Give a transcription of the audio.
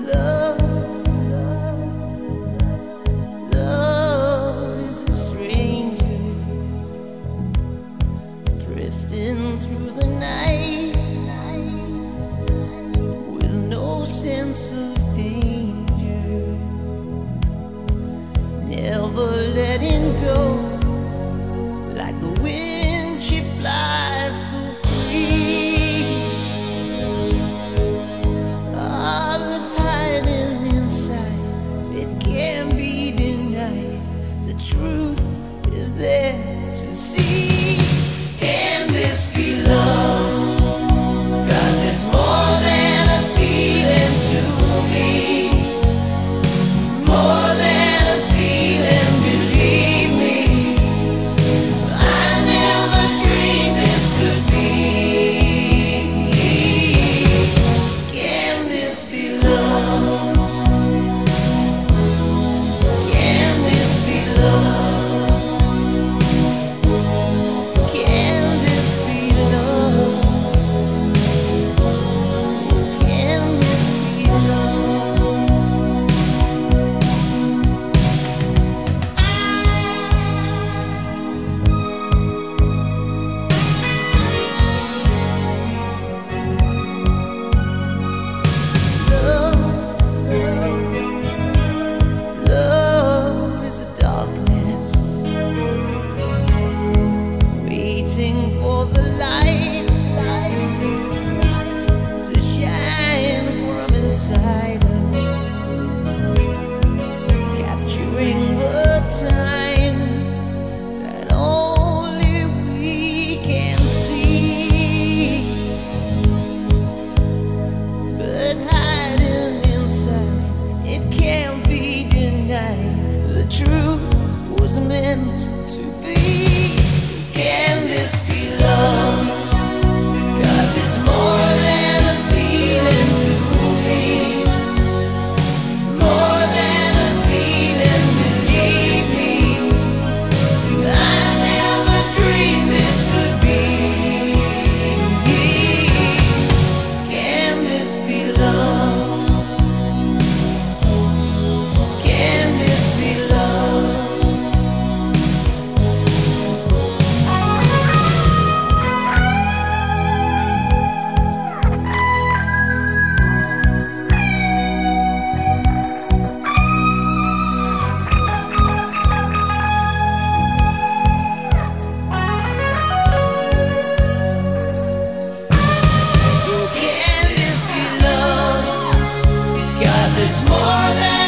Love, love is a stranger drifting through the night with no sense of danger, never letting go. Like the wind, she flies so free. Ah, but hiding inside, it can't be denied. The truth is there to see. Can this be love? 'Cause it's more than a feeling to me, more than a feeling, believe me. I never dreamed this could be. Can this be love? Can this be love? Can this be love? Can this be love? Love is a darkness waiting for the light to shine from inside us, capturing the time that only we can see. But hiding inside, it can't be denied. The truth was meant to be. Can this be love? 'Cause it's more than a feeling to me, more than a feeling, believe me. I never dreamed this could be. Can this be love? Can this be love? So can this be love? 'Cause it's more than